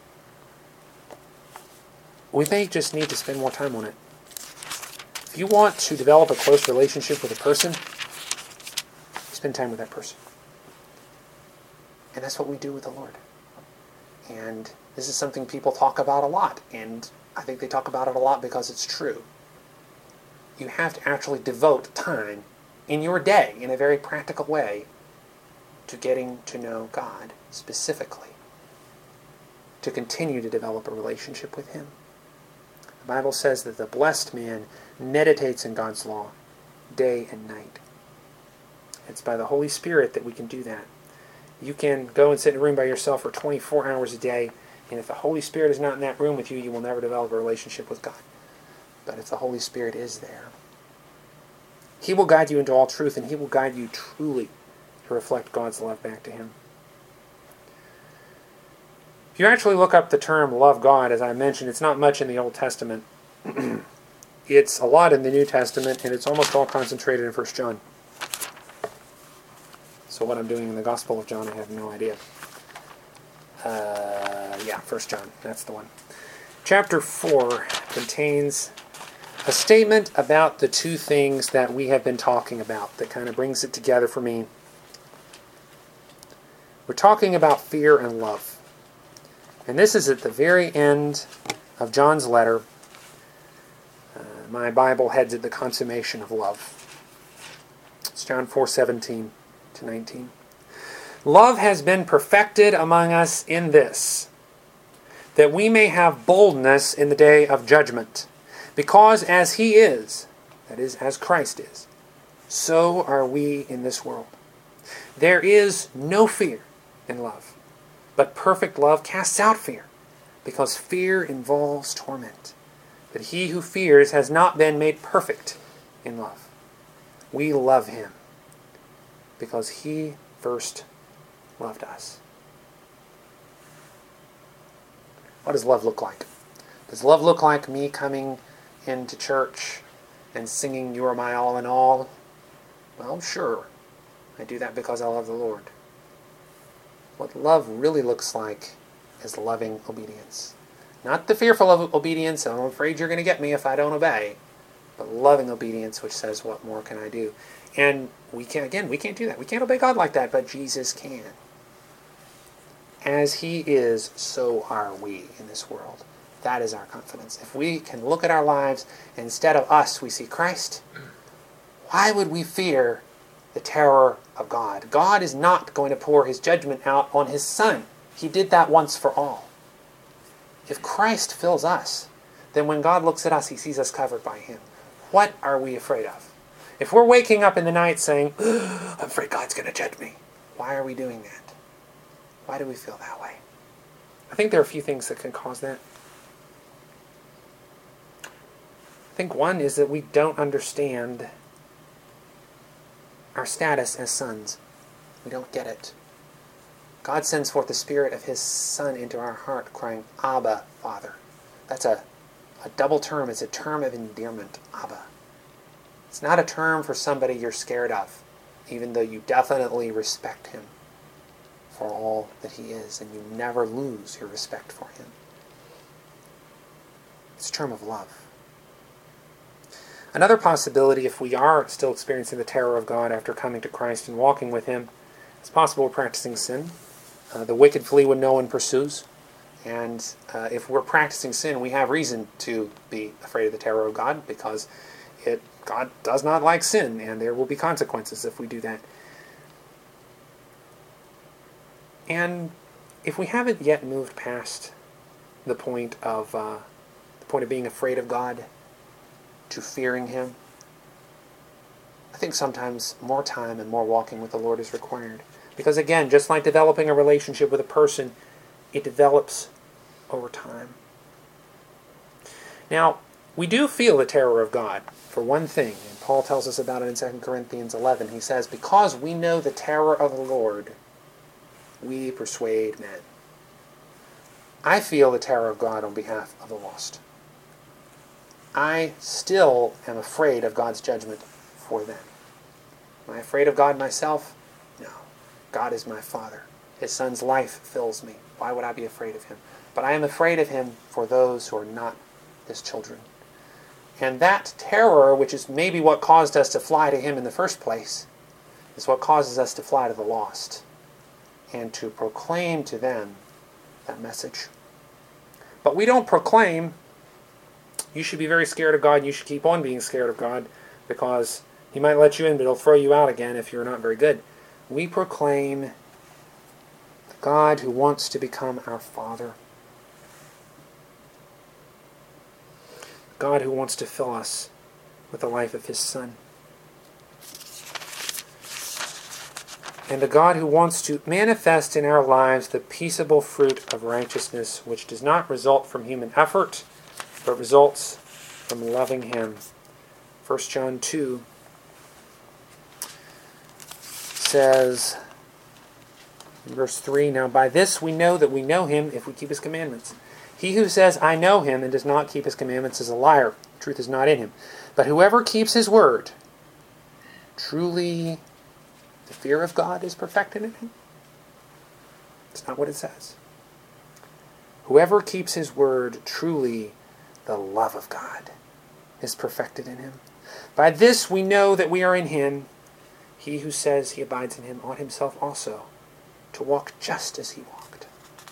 we may just need to spend more time on it. If you want to develop a close relationship with a person, spend time with that person. And that's what we do with the Lord. And this is something people talk about a lot, and I think they talk about it a lot because it's true. You have to actually devote time in your day, in a very practical way, to getting to know God specifically, to continue to develop a relationship with Him. The Bible says that the blessed man meditates in God's law day and night. It's by the Holy Spirit that we can do that. You can go and sit in a room by yourself for 24 hours a day, and if the Holy Spirit is not in that room with you, you will never develop a relationship with God. But if the Holy Spirit is there, He will guide you into all truth, and He will guide you truly to reflect God's love back to Him. If you actually look up the term love God, as I mentioned, it's not much in the Old Testament. It's a lot in the New Testament, and it's almost all concentrated in 1 John. So what I'm doing in the Gospel of John, I have no idea. 1 John, that's the one. Chapter 4 contains a statement about the two things that we have been talking about that kind of brings it together for me. We're talking about fear and love. And this is at the very end of John's letter. My Bible heads at the consummation of love. It's John 4:17 to 19. Love has been perfected among us in this, that we may have boldness in the day of judgment. Because as He is, that is, as Christ is, so are we in this world. There is no fear in love, but perfect love casts out fear, because fear involves torment. But he who fears has not been made perfect in love. We love Him, because He first loved us. What does love look like? Does love look like me coming into church and singing "You Are My All in All"? Well, sure. I do that because I love the Lord. What love really looks like is loving obedience. Not the fearful of obedience, I'm afraid you're going to get me if I don't obey, but loving obedience, which says, what more can I do? And we can't do that. We can't obey God like that, but Jesus can. As He is, so are we in this world. That is our confidence. If we can look at our lives, and instead of us, we see Christ, why would we fear the terror of God? God is not going to pour His judgment out on His Son. He did that once for all. If Christ fills us, then when God looks at us, He sees us covered by Him. What are we afraid of? If we're waking up in the night saying, I'm afraid God's going to judge me, why are we doing that? Why do we feel that way? I think there are a few things that can cause that. I think one is that we don't understand our status as sons. We don't get it. God sends forth the Spirit of His Son into our heart, crying, Abba, Father. That's a double term. It's a term of endearment, Abba. It's not a term for somebody you're scared of, even though you definitely respect Him for all that He is, and you never lose your respect for Him. It's a term of love. Another possibility, if we are still experiencing the terror of God after coming to Christ and walking with Him, it's possible we're practicing sin. The wicked flee when no one pursues. And if we're practicing sin, we have reason to be afraid of the terror of God, because God does not like sin, and there will be consequences if we do that. And if we haven't yet moved past the point of being afraid of God to fearing Him, I think sometimes more time and more walking with the Lord is required. Because again, just like developing a relationship with a person, it develops over time. Now, we do feel the terror of God, for one thing, and Paul tells us about it in 2 Corinthians 11. He says, because we know the terror of the Lord, we persuade men. I feel the terror of God on behalf of the lost. I still am afraid of God's judgment for them. Am I afraid of God myself? No. God is my Father. His Son's life fills me. Why would I be afraid of Him? But I am afraid of Him for those who are not His children. And that terror, which is maybe what caused us to fly to Him in the first place, is what causes us to fly to the lost and to proclaim to them that message. But we don't proclaim, you should be very scared of God, and you should keep on being scared of God, because He might let you in, but He'll throw you out again if you're not very good. we proclaim the God who wants to become our Father. God who wants to fill us with the life of his Son. And a God who wants to manifest in our lives the peaceable fruit of righteousness, which does not result from human effort, but results from loving him. 1 John 2 says, in verse 3, "Now by this we know that we know him if we keep his commandments. He who says, 'I know him,' and does not keep his commandments is a liar. Truth is not in him. But whoever keeps his word, truly the fear of God is perfected in him." It's not what it says. Whoever keeps his word, truly the love of God is perfected in him. By this we know that we are in him. He who says he abides in him ought himself also to walk just as he walked.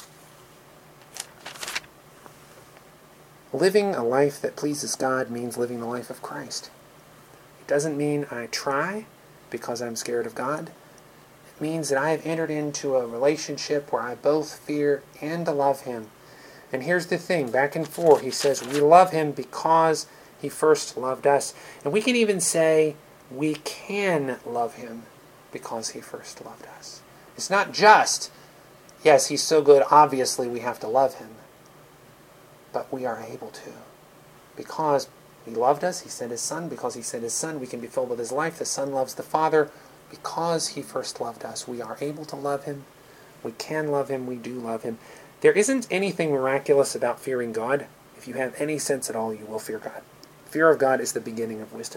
Living a life that pleases God means living the life of Christ. It doesn't mean I try because I'm scared of God. It means that I have entered into a relationship where I both fear and love him. And here's the thing, back in 4, he says, we love him because he first loved us. And we can even say we can love him because he first loved us. It's not just, yes, he's so good, obviously we have to love him. But we are able to. Because he loved us, he sent his Son. Because he sent his Son, we can be filled with his life. The Son loves the Father. Because he first loved us, we are able to love him. We can love him. We do love him. There isn't anything miraculous about fearing God. If you have any sense at all, you will fear God. Fear of God is the beginning of wisdom.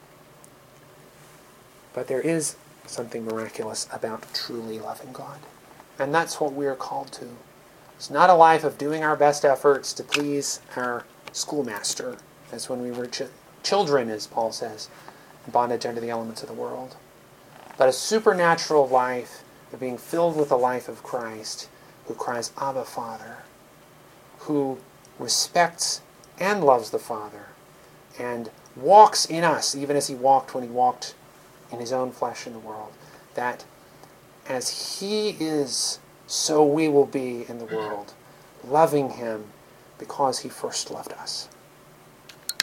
But there is something miraculous about truly loving God. And that's what we are called to. It's not a life of doing our best efforts to please our schoolmaster, as when we were children, as Paul says, in bondage under the elements of the world. But a supernatural life of being filled with the life of Christ, who cries, Abba, Father, who respects and loves the Father, and walks in us, even as he walked when he walked in his own flesh in the world, that as he is, so we will be in the world, loving him because he first loved us.